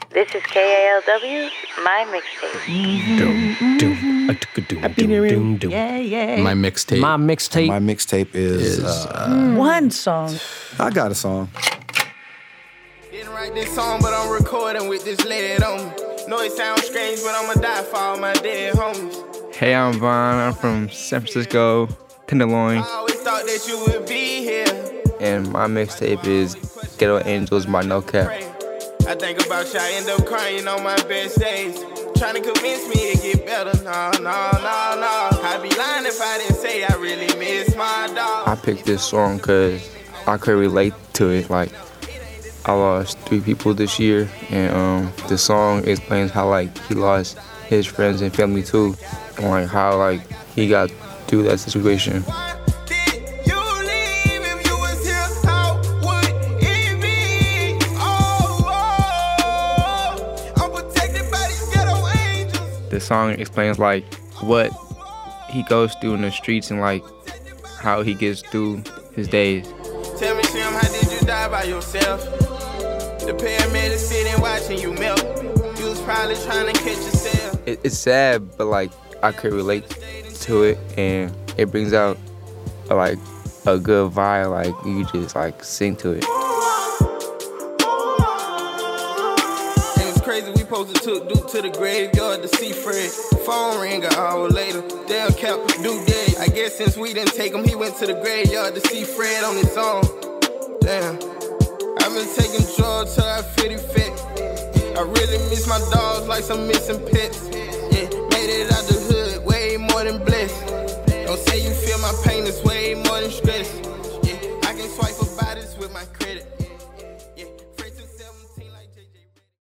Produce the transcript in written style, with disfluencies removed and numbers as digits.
This is KALW, my mixtape. Yeah. My mixtape. My mixtape. My mixtape is one song. I got a song. Didn't write this song, but I'm recording with this lady on me. Know it sounds strange, but I'ma die for all my dead homies. Hey, I'm Vaughn. I'm from San Francisco, Tenderloin. I always thought that you would be here. And my mixtape is Ghetto Angels by No Cap. I think about you, I end up crying on my best days. Trying to convince me it get better. No. I'd be lying if I didn't say I really miss my dog. I picked this song because I could relate to it. Like, I lost 3 people this year, and the song explains how, like, he lost his friends and family too, and like how, like, he got through that situation. The song explains like what he goes through in the streets and like how he gets through his days. Tell me, Sam, how did you die by yourself? The paramedics sitting watching you melt. You was probably trying to catch yourself. It's sad, but like I could relate to it, and it brings out like a good vibe. Like you just like sing to it. Crazy, we supposed to took Duke to the graveyard to see Fred. Phone ring an hour later. Damn, Cap, Duke dead. I guess since we didn't take him, he went to the graveyard to see Fred on his own. Damn, I've been taking drugs till I feel effect. I really miss my dogs like some missing pets. Yeah, made it out the hood, way more than blessed. Don't say you feel my pain, it's way more than stress. Yeah, I can swipe for bodies with my